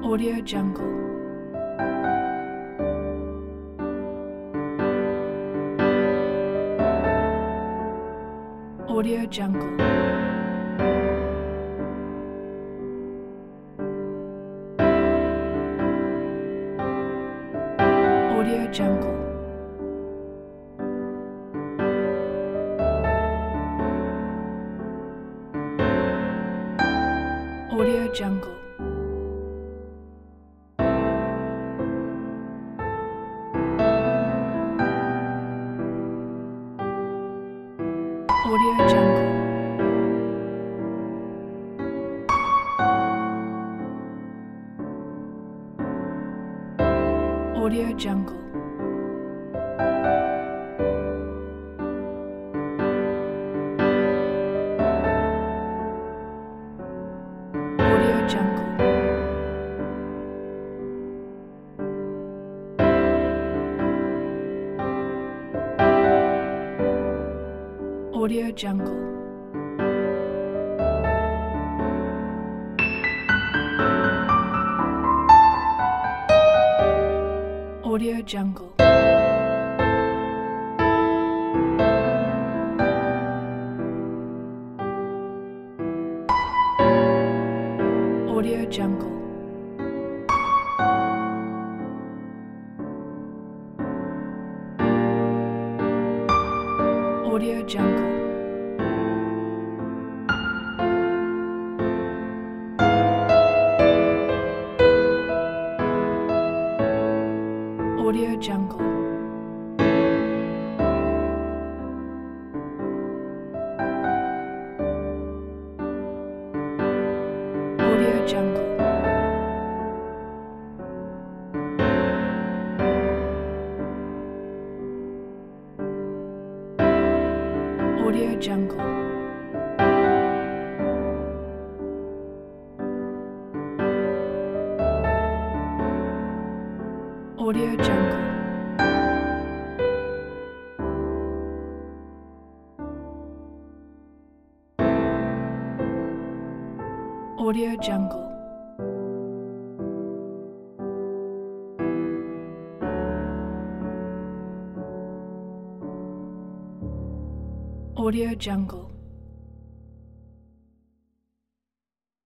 Audio Jungle. Audio Jungle. Audio Jungle. Audio Jungle. Audio Jungle. Audio Jungle. Audio Jungle. Audio Jungle. Audio Jungle. Audio Jungle. Audio Jungle. Audio Jungle. Audio Jungle. Audio Jungle. Audio Jungle. Audio Jungle. Audio Jungle.